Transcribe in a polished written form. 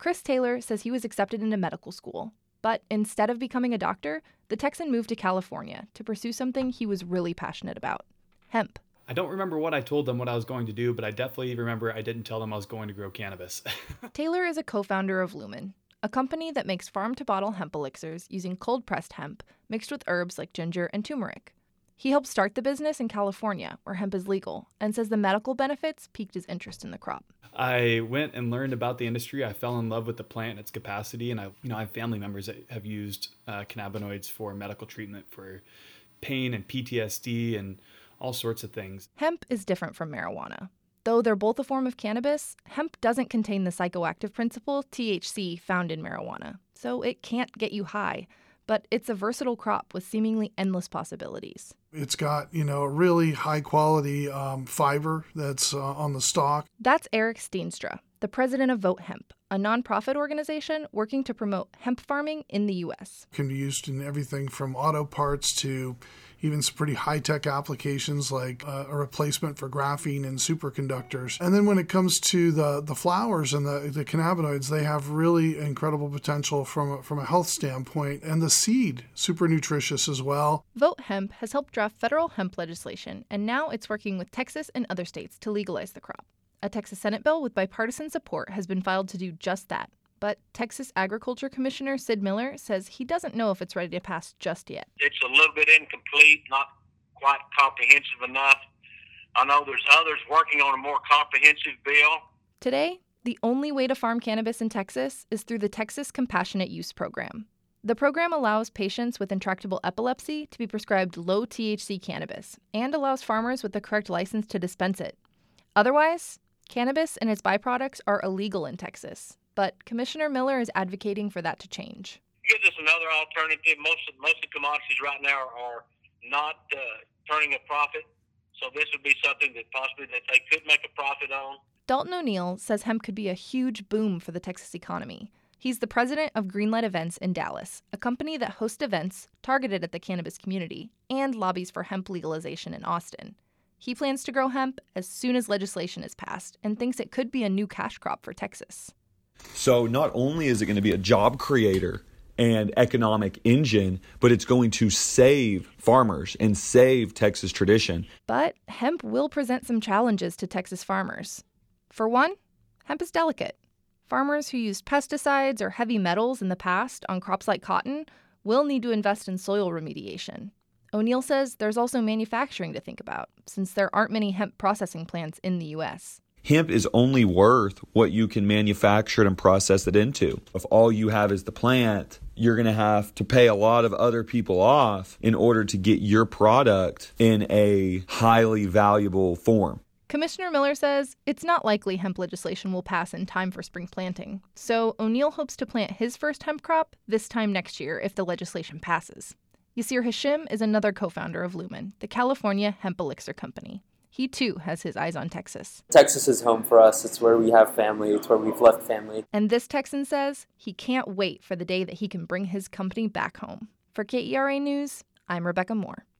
Chris Taylor says he was accepted into medical school, but instead of becoming a doctor, the Texan moved to California to pursue something he was really passionate about: hemp. I don't remember what I told them what I was going to do, but I definitely remember I didn't tell them I was going to grow cannabis. Taylor is a co-founder of Lumen, a company that makes farm-to-bottle hemp elixirs using cold-pressed hemp mixed with herbs like ginger and turmeric. He helped start the business in California, where hemp is legal, and says the medical benefits piqued his interest in the crop. I went and learned about the industry. I fell in love with the plant and its capacity, and I have family members that have used cannabinoids for medical treatment for pain and PTSD and all sorts of things. Hemp is different from marijuana. Though they're both a form of cannabis, hemp doesn't contain the psychoactive principle, THC, found in marijuana, so it can't get you high. But it's a versatile crop with seemingly endless possibilities. It's got, a really high-quality fiber that's on the stalk. That's Eric Steenstra, the president of Vote Hemp, a nonprofit organization working to promote hemp farming in the U.S. It can be used in everything from auto parts to even some pretty high-tech applications like a replacement for graphene and superconductors. And then when it comes to the flowers and the cannabinoids, they have really incredible potential from a health standpoint. And the seed, super nutritious as well. Vote Hemp has helped draft federal hemp legislation, and now it's working with Texas and other states to legalize the crop. A Texas Senate bill with bipartisan support has been filed to do just that. But Texas Agriculture Commissioner Sid Miller says he doesn't know if it's ready to pass just yet. It's a little bit incomplete, not quite comprehensive enough. I know there's others working on a more comprehensive bill. Today, the only way to farm cannabis in Texas is through the Texas Compassionate Use Program. The program allows patients with intractable epilepsy to be prescribed low-THC cannabis and allows farmers with the correct license to dispense it. Otherwise, cannabis and its byproducts are illegal in Texas. But Commissioner Miller is advocating for that to change. Gives us another alternative. Most of the commodities right now are not turning a profit, so this would be something that possibly that they could make a profit on. Dalton O'Neill says hemp could be a huge boom for the Texas economy. He's the president of Greenlight Events in Dallas, a company that hosts events targeted at the cannabis community and lobbies for hemp legalization in Austin. He plans to grow hemp as soon as legislation is passed and thinks it could be a new cash crop for Texas. So not only is it going to be a job creator and economic engine, but it's going to save farmers and save Texas tradition. But hemp will present some challenges to Texas farmers. For one, hemp is delicate. Farmers who used pesticides or heavy metals in the past on crops like cotton will need to invest in soil remediation. O'Neill says there's also manufacturing to think about, since there aren't many hemp processing plants in the U.S. Hemp is only worth what you can manufacture it and process it into. If all you have is the plant, you're going to have to pay a lot of other people off in order to get your product in a highly valuable form. Commissioner Miller says it's not likely hemp legislation will pass in time for spring planting. So O'Neill hopes to plant his first hemp crop this time next year if the legislation passes. Yasir Hashim is another co-founder of Lumen, the California hemp elixir company. He, too, has his eyes on Texas. Texas is home for us. It's where we have family. It's where we've left family. And this Texan says he can't wait for the day that he can bring his company back home. For KERA News, I'm Rebecca Moore.